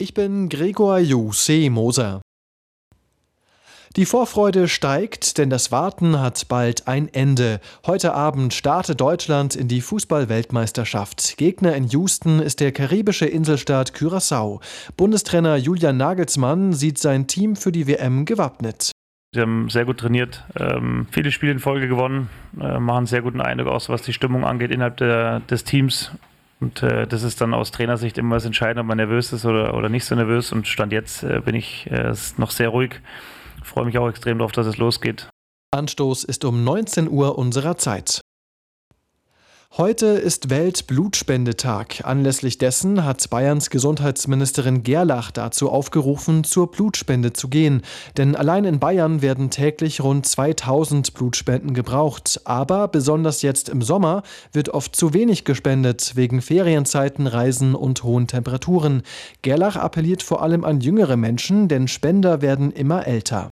Ich bin Gregor Moser. Die Vorfreude steigt, denn das Warten hat bald ein Ende. Heute Abend startet Deutschland in die Fußball-Weltmeisterschaft. Gegner in Houston ist der karibische Inselstaat Curaçao. Bundestrainer Julian Nagelsmann sieht sein Team für die WM gewappnet. Sie haben sehr gut trainiert, viele Spiele in Folge gewonnen, machen einen sehr guten Eindruck aus, was die Stimmung angeht innerhalb des Teams. Und das ist dann aus Trainersicht immer das Entscheidende, ob man nervös ist oder nicht so nervös. Und Stand jetzt bin ich noch sehr ruhig. Freue mich auch extrem darauf, dass es losgeht. Anstoß ist um 19 Uhr unserer Zeit. Heute ist Weltblutspendetag. Anlässlich dessen hat Bayerns Gesundheitsministerin Gerlach dazu aufgerufen, zur Blutspende zu gehen. Denn allein in Bayern werden täglich rund 2000 Blutspenden gebraucht. Aber besonders jetzt im Sommer wird oft zu wenig gespendet, wegen Ferienzeiten, Reisen und hohen Temperaturen. Gerlach appelliert vor allem an jüngere Menschen, denn Spender werden immer älter.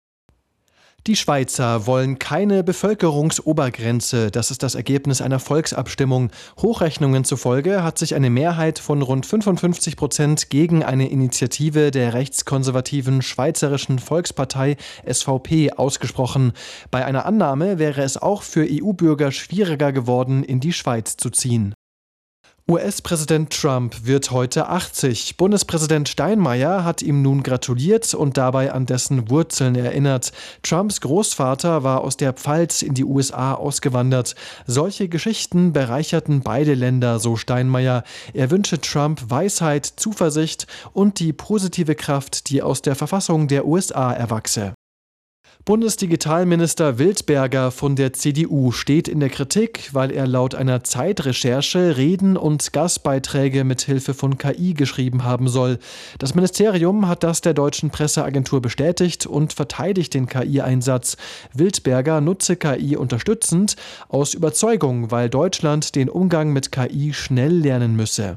Die Schweizer wollen keine Bevölkerungsobergrenze. Das ist das Ergebnis einer Volksabstimmung. Hochrechnungen zufolge hat sich eine Mehrheit von rund 55% gegen eine Initiative der rechtskonservativen Schweizerischen Volkspartei SVP ausgesprochen. Bei einer Annahme wäre es auch für EU-Bürger schwieriger geworden, in die Schweiz zu ziehen. US-Präsident Trump wird heute 80. Bundespräsident Steinmeier hat ihm nun gratuliert und dabei an dessen Wurzeln erinnert. Trumps Großvater war aus der Pfalz in die USA ausgewandert. Solche Geschichten bereicherten beide Länder, so Steinmeier. Er wünsche Trump Weisheit, Zuversicht und die positive Kraft, die aus der Verfassung der USA erwachse. Bundesdigitalminister Wildberger von der CDU steht in der Kritik, weil er laut einer Zeitrecherche Reden und Gastbeiträge mit Hilfe von KI geschrieben haben soll. Das Ministerium hat das der deutschen Presseagentur bestätigt und verteidigt den KI-Einsatz. Wildberger nutze KI unterstützend, aus Überzeugung, weil Deutschland den Umgang mit KI schnell lernen müsse.